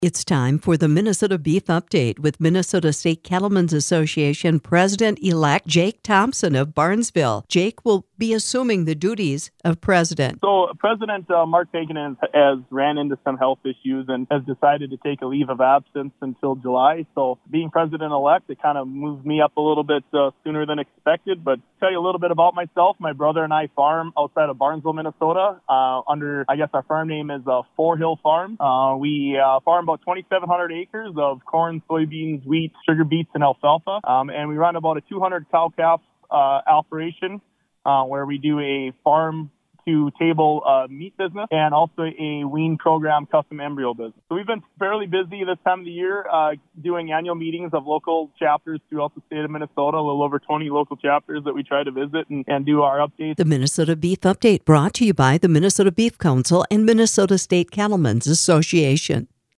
It's time for the Minnesota Beef Update with Minnesota State Cattlemen's Association President-elect Jake Thompson of Barnesville. Jake will be assuming the duties of president. So President Mark Pagan has ran into some health issues and has decided to take a leave of absence until July. So being president-elect, it kind of moved me up a little bit sooner than expected. But to tell you a little bit about myself, my brother and I farm outside of Barnesville, Minnesota, under, our farm name is Four Hill Farm. We farm about 2,700 acres of corn, soybeans, wheat, sugar beets, and alfalfa. And we run about a 200 cow-calf operation where we do a farm-to-table meat business and also a wean program custom embryo business. So we've been fairly busy this time of the year doing annual meetings of local chapters throughout the state of Minnesota, a little over 20 local chapters that we try to visit and do our updates. The Minnesota Beef Update brought to you by the Minnesota Beef Council and Minnesota State Cattlemen's Association.